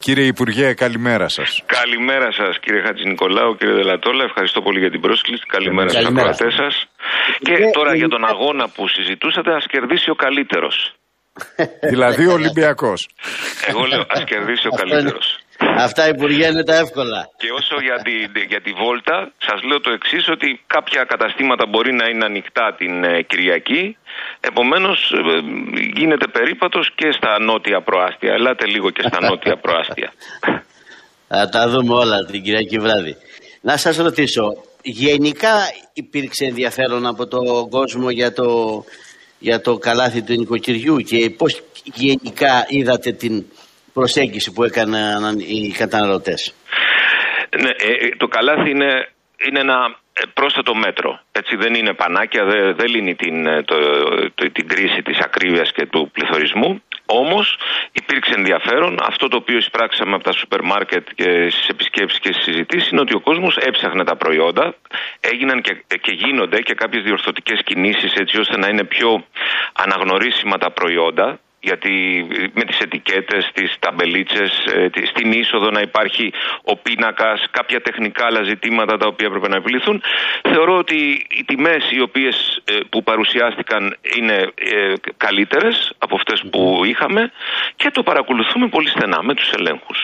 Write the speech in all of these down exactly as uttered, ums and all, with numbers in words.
Κύριε Υπουργέ, καλημέρα σας. Καλημέρα σας κύριε Χατζηνικολάου, κύριε Δελατόλα. Ευχαριστώ πολύ για την πρόσκληση. Καλημέρα στους ακροατές σας. Και τώρα για τον αγώνα που συζητούσατε, ας κερδίσει ο καλύτερος. Δηλαδή ο Ολυμπιακός. Εγώ λέω ας κερδίσει ο καλύτερος. Αυτά, Υπουργέ, είναι τα εύκολα. Και όσο για τη, για τη βόλτα, σας λέω το εξής, ότι κάποια καταστήματα μπορεί να είναι ανοιχτά την ε, Κυριακή. Επομένως, ε, γίνεται περίπατος και στα νότια προάστια. Ελάτε λίγο και στα νότια προάστια. Θα τα δούμε όλα την Κυριακή βράδυ. Να σας ρωτήσω, γενικά υπήρξε ενδιαφέρον από τον κόσμο για το, για το καλάθι του νοικοκυριού και πώς γενικά είδατε την προσέγγιση που έκαναν οι καταναλωτές? Ναι, ε, το καλάθι είναι, είναι ένα πρόσθετο μέτρο. Έτσι, δεν είναι πανάκια, δεν, δεν λύνει την, το, το, την κρίση της ακρίβειας και του πληθωρισμού. Όμως υπήρξε ενδιαφέρον. Αυτό το οποίο εισπράξαμε από τα σούπερ μάρκετ και στις επισκέψεις και στις συζητήσεις είναι ότι ο κόσμος έψαχνε τα προϊόντα. Έγιναν και, και γίνονται και κάποιες διορθωτικές κινήσεις έτσι ώστε να είναι πιο αναγνωρίσιμα τα προϊόντα. Γιατί με τις ετικέτες, τις ταμπελίτσες, στην είσοδο να υπάρχει ο πίνακας, κάποια τεχνικά άλλα ζητήματα τα οποία έπρεπε να επιληθούν. Θεωρώ ότι οι τιμές οι οποίες που παρουσιάστηκαν είναι καλύτερες από αυτές που είχαμε και το παρακολουθούμε πολύ στενά με τους ελέγχους.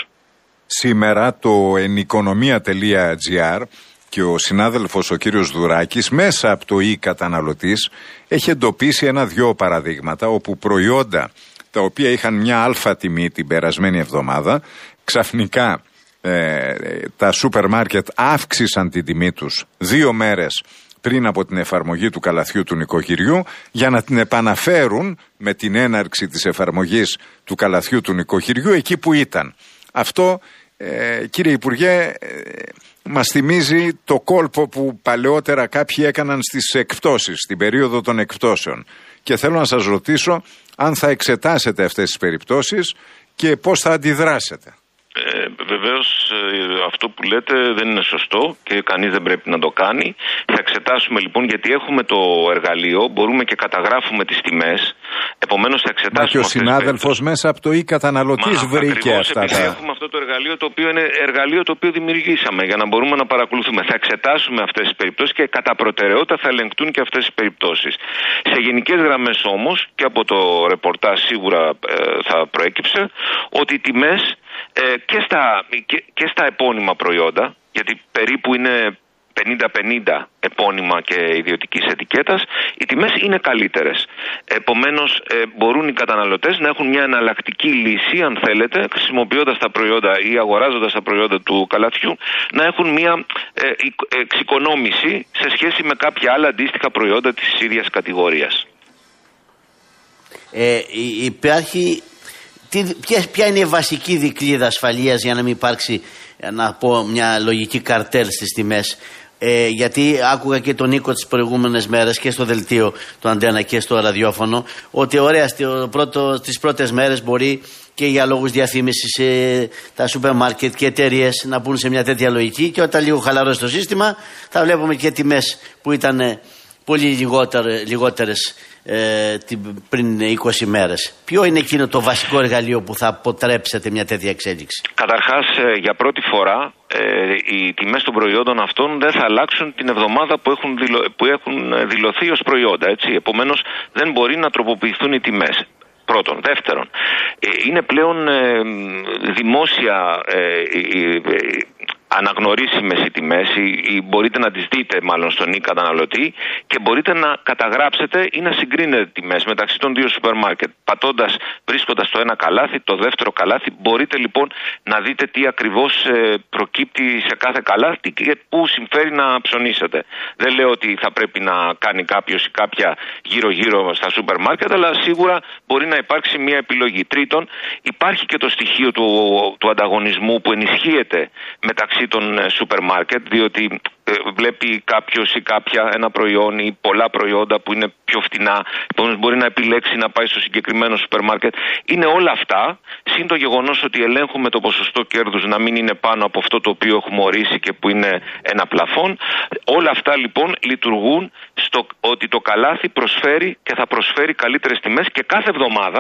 Σήμερα το enikoniya τελεία gr και ο συνάδελφος ο κύριος Δουράκης μέσα από το e-καταναλωτής έχει εντοπίσει ένα-δυο παραδείγματα όπου προϊόντα τα οποία είχαν μια αλφα τιμή την περασμένη εβδομάδα ξαφνικά ε, τα σούπερ μάρκετ αύξησαν την τιμή τους δύο μέρες πριν από την εφαρμογή του καλαθιού του νοικοκυριού για να την επαναφέρουν με την έναρξη της εφαρμογής του καλαθιού του νοικοκυριού εκεί που ήταν. Αυτό ε, κύριε Υπουργέ ε, μας θυμίζει το κόλπο που παλαιότερα κάποιοι έκαναν στις εκπτώσεις, στην περίοδο των εκπτώσεων. Και θέλω να σας ρωτήσω αν θα εξετάσετε αυτές τις περιπτώσεις και πώς θα αντιδράσετε. Ε, βεβαίως ε, αυτό που λέτε δεν είναι σωστό και κανείς δεν πρέπει να το κάνει. Θα εξετάσουμε λοιπόν, γιατί έχουμε το εργαλείο, μπορούμε και καταγράφουμε τις τιμές. Επομένως θα εξετάσουμε. Μα και ο συνάδελφος μέσα από το e-καταναλωτής βρήκε αυτά τα. Έχουμε αυτό το εργαλείο το οποίο είναι εργαλείο το οποίο δημιουργήσαμε για να μπορούμε να παρακολουθούμε. Θα εξετάσουμε αυτές τις περιπτώσεις και κατά προτεραιότητα θα ελεγκτούν και αυτές τις περιπτώσεις. Σε γενικές γραμμές όμως και από το ρεπορτάζ σίγουρα ε, θα προέκυψε ότι οι τιμές Ε, και, στα, και, και στα επώνυμα προϊόντα, γιατί περίπου είναι πενήντα πενήντα επώνυμα και ιδιωτικής ετικέτας, οι τιμές είναι καλύτερες. Επομένως ε, μπορούν οι καταναλωτές να έχουν μια εναλλακτική λύση, αν θέλετε, χρησιμοποιώντας τα προϊόντα ή αγοράζοντας τα προϊόντα του καλαθιού, να έχουν μια ε, εξοικονόμηση σε σχέση με κάποια άλλα αντίστοιχα προϊόντα της ίδιας κατηγορίας. Ε, υπάρχει... Ποια, ποια είναι η βασική δικλείδα ασφαλείας για να μην υπάρξει, να πω, μια λογική καρτέλ στις τιμές? Ε, γιατί άκουγα και τον Νίκο τις προηγούμενες μέρες και στο δελτίο του Αντένα και στο ραδιόφωνο ότι ωραία στο πρώτο, τις πρώτες μέρες μπορεί και για λόγους διαφήμισης ε, τα σούπερ μάρκετ και εταιρείες να μπουν σε μια τέτοια λογική και όταν λίγο χαλαρώσει το σύστημα θα βλέπουμε και τιμές που ήταν ε, πολύ λιγότερες, λιγότερες ε, πριν είκοσι μέρες. Ποιο είναι εκείνο το βασικό εργαλείο που θα αποτρέψετε μια τέτοια εξέλιξη? Καταρχάς, ε, για πρώτη φορά ε, οι τιμές των προϊόντων αυτών δεν θα αλλάξουν την εβδομάδα που έχουν, δηλω, που έχουν δηλωθεί ως προϊόντα. Έτσι. Επομένως δεν μπορεί να τροποποιηθούν οι τιμές. Πρώτον. Δεύτερον, ε, είναι πλέον ε, δημόσια ε, ε, ε, αναγνωρίσιμες οι τιμές, ή, ή μπορείτε να τις δείτε μάλλον στον e-καταναλωτή και μπορείτε να καταγράψετε ή να συγκρίνετε τιμές μεταξύ των δύο σούπερ μάρκετ. Πατώντας, βρίσκοντας το ένα καλάθι, το δεύτερο καλάθι, μπορείτε λοιπόν να δείτε τι ακριβώς ε, προκύπτει σε κάθε καλάθι και πού συμφέρει να ψωνίσετε. Δεν λέω ότι θα πρέπει να κάνει κάποιος ή κάποια γύρω-γύρω στα σούπερ μάρκετ, αλλά σίγουρα μπορεί να υπάρξει μια επιλογή. Τρίτον, υπάρχει και το στοιχείο του, του ανταγωνισμού που ενισχύεται μεταξύ των σούπερ μάρκετ, διότι ε, βλέπει κάποιος ή κάποια ένα προϊόν ή πολλά προϊόντα που είναι πιο φτηνά, επομένως μπορεί να επιλέξει να πάει στο συγκεκριμένο σούπερ μάρκετ. Είναι όλα αυτά, συν το γεγονός ότι ελέγχουμε το ποσοστό κέρδους να μην είναι πάνω από αυτό το οποίο έχουμε ορίσει και που είναι ένα πλαφόν. Όλα αυτά λοιπόν λειτουργούν στο ότι το καλάθι προσφέρει και θα προσφέρει καλύτερες τιμές και κάθε εβδομάδα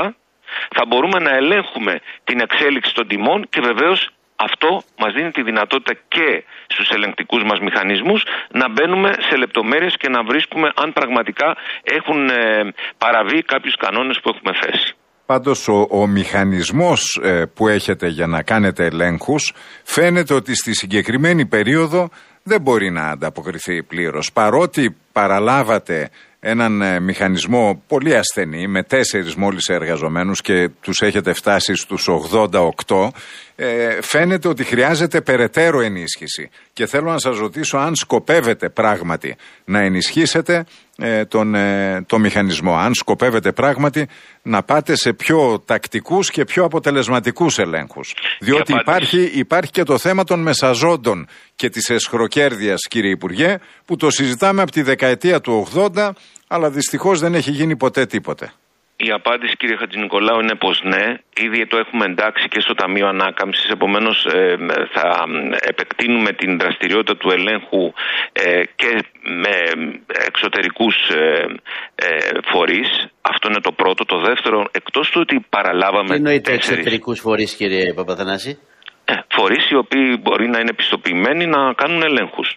Θα μπορούμε να ελέγχουμε την εξέλιξη των τιμών και βεβαίως αυτό μας δίνει τη δυνατότητα και στους ελεγκτικούς μας μηχανισμούς να μπαίνουμε σε λεπτομέρειες και να βρίσκουμε αν πραγματικά έχουν ε, παραβεί κάποιους κανόνες που έχουμε θέσει. Πάντως ο, ο μηχανισμός ε, που έχετε για να κάνετε ελέγχους φαίνεται ότι στη συγκεκριμένη περίοδο δεν μπορεί να ανταποκριθεί πλήρως. Παρότι παραλάβατε έναν ε, μηχανισμό πολύ ασθενή με τέσσερις μόλις εργαζομένους και τους έχετε φτάσει στους ογδόντα οκτώ, ε, φαίνεται ότι χρειάζεται περαιτέρω ενίσχυση. Και θέλω να σας ρωτήσω αν σκοπεύετε πράγματι να ενισχύσετε ε, τον ε, το μηχανισμό, αν σκοπεύετε πράγματι να πάτε σε πιο τακτικούς και πιο αποτελεσματικούς ελέγχους. Διότι υπάρχει, υπάρχει και το θέμα των μεσαζόντων και της εσχροκέρδειας, κύριε Υπουργέ, που το συζητάμε από τη δεκαετία του ογδόντα, αλλά δυστυχώς δεν έχει γίνει ποτέ τίποτε. Η απάντηση, κύριε Χατζηνικολάου, είναι πως ναι. Ήδη το έχουμε εντάξει και στο Ταμείο Ανάκαμψης. Επομένως, ε, θα επεκτείνουμε την δραστηριότητα του ελέγχου ε, και με εξωτερικούς ε, ε, φορείς. Αυτό είναι το πρώτο. Το δεύτερο, εκτός του ότι παραλάβαμε. Τι εννοείται εξωτερικούς φορείς, κύριε Παπαθανάση? Ε, φορείς οι οποίοι μπορεί να είναι πιστοποιημένοι να κάνουν ελέγχους.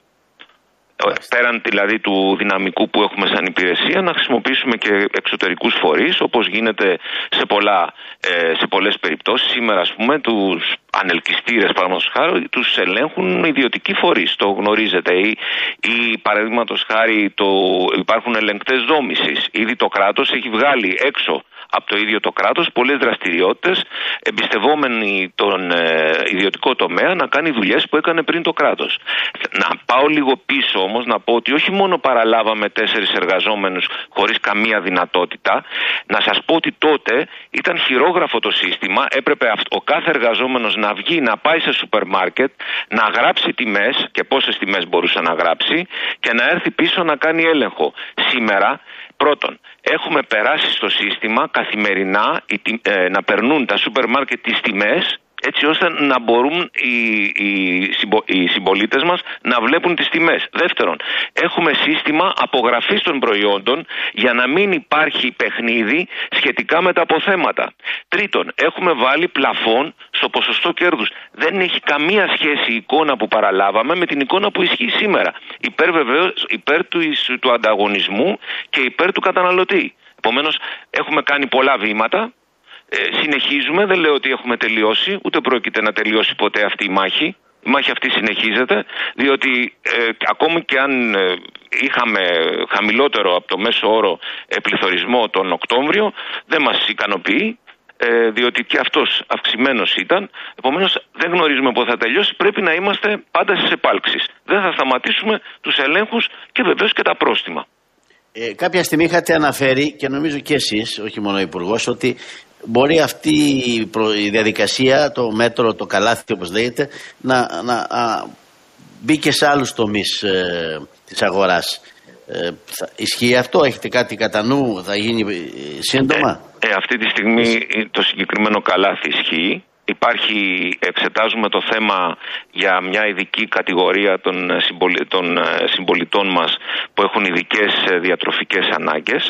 Πέραν δηλαδή του δυναμικού που έχουμε σαν υπηρεσία, να χρησιμοποιήσουμε και εξωτερικούς φορείς, όπως γίνεται σε, πολλά, ε, σε πολλές περιπτώσεις. Σήμερα, ας πούμε, τους ανελκυστήρες, παραδείγματος χάρη, τους ελέγχουν ιδιωτικοί φορείς. Το γνωρίζετε. Ή, ή παραδείγματος χάρη, το, υπάρχουν ελεγκτές δόμησης. Ήδη το κράτος έχει βγάλει έξω από το ίδιο το κράτος πολλές δραστηριότητες, εμπιστευόμενοι τον ε, ιδιωτικό τομέα να κάνει δουλειές που έκανε πριν το κράτος. Να πάω λίγο πίσω όμως, να πω ότι όχι μόνο παραλάβαμε τέσσερις εργαζόμενους χωρίς καμία δυνατότητα, να σας πω ότι τότε ήταν χειρόγραφο το σύστημα, έπρεπε ο κάθε εργαζόμενος να βγει, να πάει σε σούπερ μάρκετ, να γράψει τιμές και πόσες τιμές μπορούσε να γράψει και να έρθει πίσω να κάνει έλεγχο. Σήμερα, πρώτον, έχουμε περάσει στο σύστημα καθημερινά ε, να περνούν τα σούπερ μάρκετ τις τιμές, έτσι ώστε να μπορούν οι, οι, συμπο, οι συμπολίτες μας να βλέπουν τις τιμές. Δεύτερον, έχουμε σύστημα απογραφής των προϊόντων για να μην υπάρχει παιχνίδι σχετικά με τα αποθέματα. Τρίτον, έχουμε βάλει πλαφόν στο ποσοστό κέρδους. Δεν έχει καμία σχέση η εικόνα που παραλάβαμε με την εικόνα που ισχύει σήμερα. Υπέρ βεβαίως, υπέρ του, του ανταγωνισμού και υπέρ του καταναλωτή. Επομένως, έχουμε κάνει πολλά βήματα. Ε, συνεχίζουμε, δεν λέω ότι έχουμε τελειώσει, ούτε πρόκειται να τελειώσει ποτέ αυτή η μάχη. Η μάχη αυτή συνεχίζεται, διότι ε, ακόμη και αν ε, είχαμε χαμηλότερο από το μέσο όρο ε, πληθωρισμό τον Οκτώβριο, δεν μας ικανοποιεί, ε, διότι και αυτός αυξημένος ήταν. Επομένως, δεν γνωρίζουμε πότε θα τελειώσει, πρέπει να είμαστε πάντα στις επάλξεις. Δεν θα σταματήσουμε τους ελέγχους και βεβαίως και τα πρόστιμα. Ε, κάποια στιγμή είχατε αναφέρει, και νομίζω και εσείς, όχι μόνο ο Υπουργός, ότι μπορεί αυτή η, προ, η διαδικασία, το μέτρο, το καλάθι όπως λέγεται, να, να α, μπει και σε άλλους τομείς ε, της αγοράς. Ε, θα, ισχύει αυτό, έχετε κάτι κατά νου, θα γίνει ε, σύντομα? Ε, ε, αυτή τη στιγμή το συγκεκριμένο καλάθι ισχύει. Υπάρχει, εξετάζουμε το θέμα για μια ειδική κατηγορία των, συμπολι, των συμπολιτών μας που έχουν ειδικές διατροφικές ανάγκες.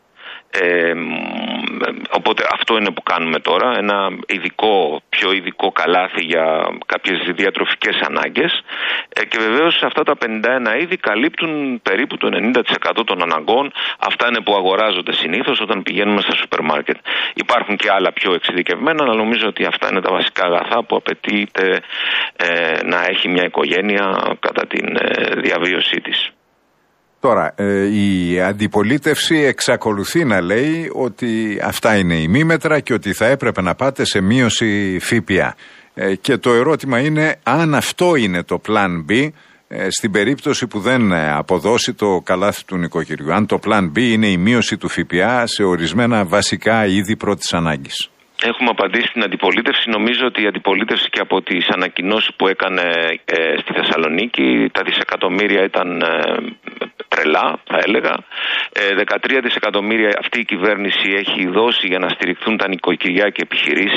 Ε, οπότε αυτό είναι που κάνουμε τώρα, ένα ειδικό, πιο ειδικό καλάθι για κάποιες διατροφικές ανάγκες ε, και βεβαίως αυτά τα πενήντα ένα είδη καλύπτουν περίπου το ενενήντα τοις εκατό των αναγκών. Αυτά είναι που αγοράζονται συνήθως όταν πηγαίνουμε στα σούπερ μάρκετ. Υπάρχουν και άλλα πιο εξειδικευμένα, αλλά νομίζω ότι αυτά είναι τα βασικά αγαθά που απαιτείται ε, να έχει μια οικογένεια κατά την ε, διαβίωσή της. Τώρα, ε, η αντιπολίτευση εξακολουθεί να λέει ότι αυτά είναι ημίμετρα και ότι θα έπρεπε να πάτε σε μείωση ΦΠΑ. Ε, και το ερώτημα είναι αν αυτό είναι το Plan B ε, στην περίπτωση που δεν αποδώσει το καλάθι του νοικοκυριού. Αν το Plan B είναι η μείωση του ΦΠΑ σε ορισμένα βασικά είδη πρώτης ανάγκης. Έχουμε απαντήσει στην αντιπολίτευση. Νομίζω ότι η αντιπολίτευση και από τις ανακοινώσεις που έκανε ε, στη Θεσσαλονίκη, τα δισεκατομμύρια ήταν ε, τρελά, θα έλεγα. Ε, δεκατρία δισεκατομμύρια αυτή η κυβέρνηση έχει δώσει για να στηριχθούν τα νοικοκυριά και επιχειρήσεις.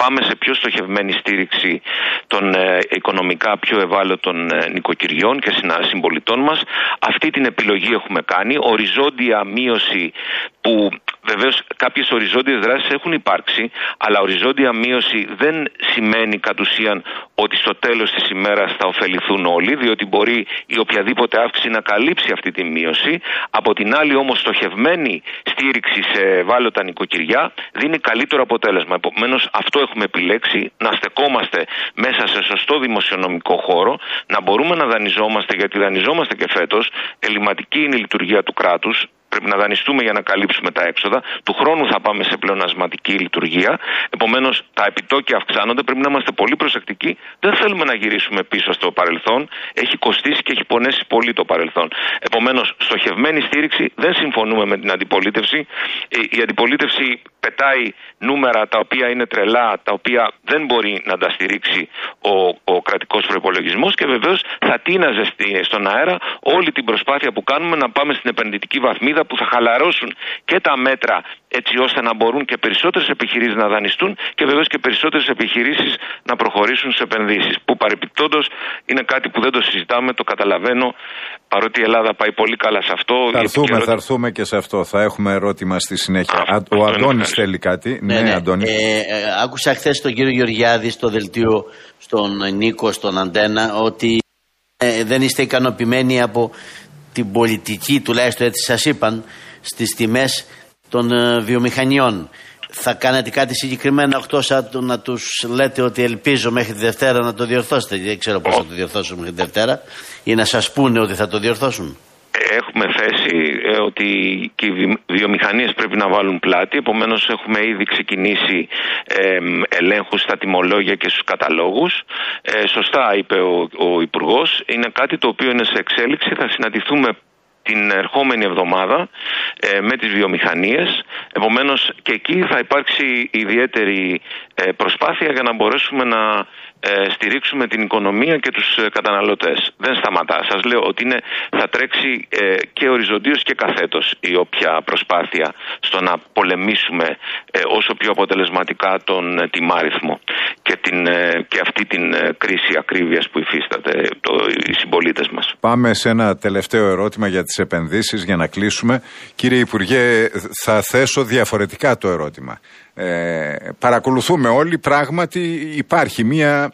πάμε σε πιο στοχευμένη στήριξη των ε, οικονομικά πιο ευάλωτων ε, νοικοκυριών και συμπολιτών μας. Αυτή την επιλογή έχουμε κάνει. Οριζόντια μείωση που βεβαίως κάποιες οριζόντιες δράσεις έχουν υπάρξει, αλλά οριζόντια μείωση δεν σημαίνει κατ' ουσίαν ότι στο τέλος της ημέρας θα ωφεληθούν όλοι, διότι μπορεί η οποιαδήποτε αύξηση να καλύψει αυτή τη μείωση. Από την άλλη όμως στοχευμένη στήριξη σε ευάλωτα νοικοκυριά δίνει καλύτερο αποτέλεσμα. Επομένως αυτό έχουμε επιλέξει, να στεκόμαστε μέσα σε σωστό δημοσιονομικό χώρο, να μπορούμε να δανειζόμαστε, γιατί δανειζόμαστε και φέτος, ελληματική είναι η λειτουργία του κράτους. Πρέπει να δανειστούμε για να καλύψουμε τα έξοδα. Του χρόνου θα πάμε σε πλεονασματική λειτουργία. Επομένως, τα επιτόκια αυξάνονται. Πρέπει να είμαστε πολύ προσεκτικοί. Δεν θέλουμε να γυρίσουμε πίσω στο παρελθόν. Έχει κοστίσει και έχει πονέσει πολύ το παρελθόν. Επομένως, στοχευμένη στήριξη, δεν συμφωνούμε με την αντιπολίτευση. Η αντιπολίτευση πετάει νούμερα τα οποία είναι τρελά, τα οποία δεν μπορεί να τα στηρίξει ο, ο κρατικός προϋπολογισμός και βεβαίως θα τίναζε στον αέρα όλη την προσπάθεια που κάνουμε να πάμε στην επενδυτική βαθμίδα, που θα χαλαρώσουν και τα μέτρα έτσι ώστε να μπορούν και περισσότερες επιχειρήσεις να δανειστούν και βεβαίως και περισσότερες επιχειρήσεις να προχωρήσουν σε επενδύσεις. Που παρεπιπτόντως είναι κάτι που δεν το συζητάμε, το καταλαβαίνω, παρότι η Ελλάδα πάει πολύ καλά σε αυτό. Θα έρθουμε, επικαιρότητα... θα έρθουμε και σε αυτό. Θα έχουμε ερώτημα στη συνέχεια. Α, ο Αντώνης θέλει κάτι. Ναι, ναι, ναι. Αντώνη. Ε, ε, άκουσα χθες τον κύριο Γεωργιάδη στο δελτίο, στον Νίκο, στον Αντένα, ότι ε, δεν είστε ικανοποιημένοι από την πολιτική, τουλάχιστον έτσι σας είπαν, στις τιμές των ε, βιομηχανιών. Θα κάνετε κάτι συγκεκριμένο εκτός από να τους λέτε ότι ελπίζω μέχρι τη Δευτέρα να το διορθώσετε? Δεν ξέρω πώς θα το διορθώσουν μέχρι τη Δευτέρα, ή να σας πούνε ότι θα το διορθώσουν. Έχουμε θέσει ε, ότι και οι βιομηχανίες πρέπει να βάλουν πλάτη, επομένως έχουμε ήδη ξεκινήσει ε, ελέγχους στα τιμολόγια και στους καταλόγους. Ε, σωστά είπε ο, ο Υπουργός, είναι κάτι το οποίο είναι σε εξέλιξη, θα συναντηθούμε την ερχόμενη εβδομάδα ε, με τις βιομηχανίες. Επομένως και εκεί θα υπάρξει ιδιαίτερη ε, προσπάθεια για να μπορέσουμε να ε, στηρίξουμε την οικονομία και τους ε, καταναλωτές. Δεν σταματά. Σας λέω ότι είναι, θα τρέξει ε, και οριζοντίως και καθέτος η όποια προσπάθεια στο να πολεμήσουμε ε, όσο πιο αποτελεσματικά τον ε, τιμάριθμο και, την, ε, και αυτή την ε, κρίση ακρίβειας που υφίσταται το, οι συμπολίτες μας. Πάμε σε ένα τελευταίο ερώτημα για τις επενδύσεις για να κλείσουμε. Κύριε Υπουργέ, θα θέσω διαφορετικά το ερώτημα. Ε, παρακολουθούμε όλοι, πράγματι υπάρχει μια,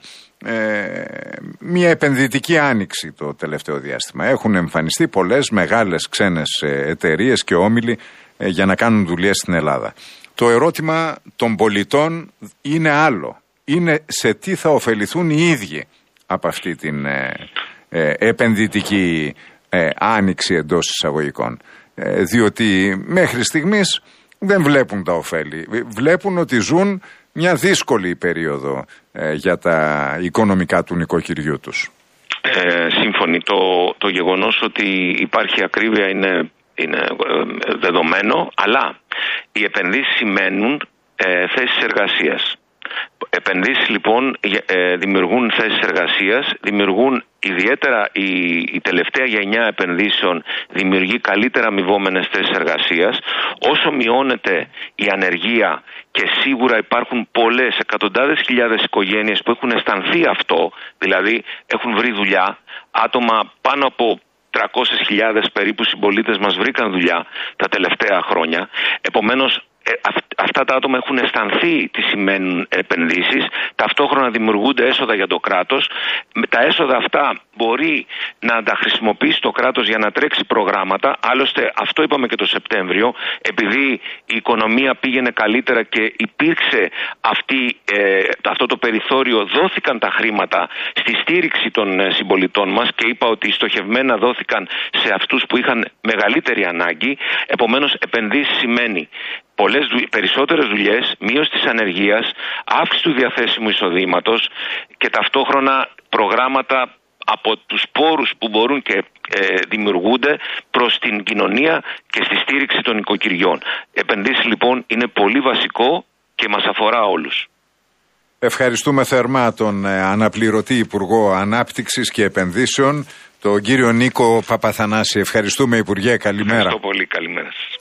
ε, μια επενδυτική άνοιξη το τελευταίο διάστημα. Έχουν εμφανιστεί πολλές μεγάλες ξένες εταιρείες και όμιλοι ε, για να κάνουν δουλειές στην Ελλάδα. Το ερώτημα των πολιτών είναι άλλο. Είναι σε τι θα ωφεληθούν οι ίδιοι από αυτή την ε, ε, επενδυτική ε, άνοιξη εντός εισαγωγικών. Ε, διότι μέχρι στιγμής δεν βλέπουν τα ωφέλη. Βλέπουν ότι ζουν μια δύσκολη περίοδο ε, για τα οικονομικά του νοικοκυριού τους. Ε, σύμφωνοι. Το, το γεγονός ότι υπάρχει ακρίβεια είναι, είναι δεδομένο, αλλά οι επενδύσεις σημαίνουν ε, θέσεις εργασίας. Επενδύσεις λοιπόν ε, δημιουργούν θέσεις εργασίας, δημιουργούν ιδιαίτερα η, η τελευταία γενιά επενδύσεων δημιουργεί καλύτερα αμοιβόμενες θέσεις εργασίας. Όσο μειώνεται η ανεργία, και σίγουρα υπάρχουν πολλές εκατοντάδες χιλιάδες οικογένειες που έχουν αισθανθεί αυτό, δηλαδή έχουν βρει δουλειά, άτομα πάνω από τριακόσιες χιλιάδες περίπου συμπολίτες μας βρήκαν δουλειά τα τελευταία χρόνια. Επομένως Ε, αυτά τα άτομα έχουν αισθανθεί τι σημαίνουν επενδύσεις, ταυτόχρονα δημιουργούνται έσοδα για το κράτος. Τα έσοδα αυτά μπορεί να τα χρησιμοποιήσει το κράτος για να τρέξει προγράμματα. Άλλωστε αυτό είπαμε και το Σεπτέμβριο, επειδή η οικονομία πήγαινε καλύτερα και υπήρξε αυτή, ε, αυτό το περιθώριο, δόθηκαν τα χρήματα στη στήριξη των συμπολιτών μας και είπα ότι στοχευμένα δόθηκαν σε αυτούς που είχαν μεγαλύτερη ανάγκη. Επομένως επενδύσεις σημαίνει πολλές, περισσότερες δουλειές, μείωση της ανεργίας, αύξηση του διαθέσιμου εισοδήματος και ταυτόχρονα προγράμματα από τους πόρους που μπορούν και ε, δημιουργούνται προς την κοινωνία και στη στήριξη των οικοκυριών. Επενδύσεις λοιπόν είναι πολύ βασικό και μας αφορά όλους. Ευχαριστούμε θερμά τον ε, αναπληρωτή Υπουργό Ανάπτυξης και Επενδύσεων, τον κύριο Νίκο Παπαθανάση. Ευχαριστούμε Υπουργέ, καλημέρα. Ευχαριστώ πολύ, καλημέρα σας.